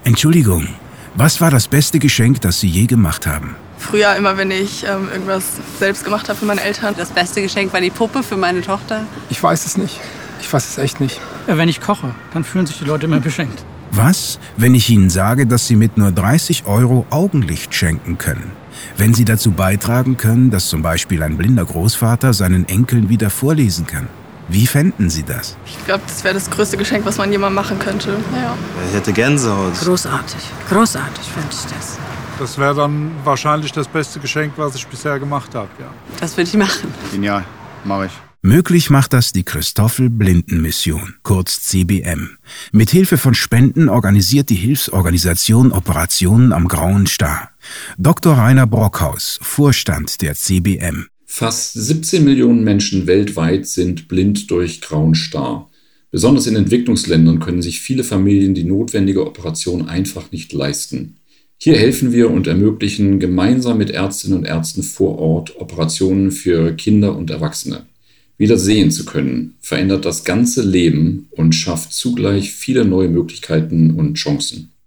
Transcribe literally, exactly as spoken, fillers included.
Entschuldigung, was war das beste Geschenk, das Sie je gemacht haben? Früher immer, wenn ich ähm, irgendwas selbst gemacht habe für meine Eltern. Das beste Geschenk war die Puppe für meine Tochter. Ich weiß es nicht. Ich weiß es echt nicht. Wenn ich koche, dann fühlen sich die Leute immer beschenkt. Was, wenn ich Ihnen sage, dass Sie mit nur dreißig Euro Augenlicht schenken können? Wenn Sie dazu beitragen können, dass zum Beispiel ein blinder Großvater seinen Enkeln wieder vorlesen kann. Wie fänden Sie das? Ich glaube, das wäre das größte Geschenk, was man jemandem machen könnte. Ja. Ich hätte Gänsehaut. Großartig, großartig finde ich das. Das wäre dann wahrscheinlich das beste Geschenk, was ich bisher gemacht habe, ja. Das würde ich machen. Genial, mache ich. Möglich macht das die Christoffel-Blinden-Mission, kurz C B M. Mit Hilfe von Spenden organisiert die Hilfsorganisation Operationen am Grauen Star. Doktor Rainer Brockhaus, Vorstand der C B M. Fast siebzehn Millionen Menschen weltweit sind blind durch Grauen Star. Besonders in Entwicklungsländern können sich viele Familien die notwendige Operation einfach nicht leisten. Hier helfen wir und ermöglichen gemeinsam mit Ärztinnen und Ärzten vor Ort Operationen für Kinder und Erwachsene. Wieder sehen zu können, verändert das ganze Leben und schafft zugleich viele neue Möglichkeiten und Chancen.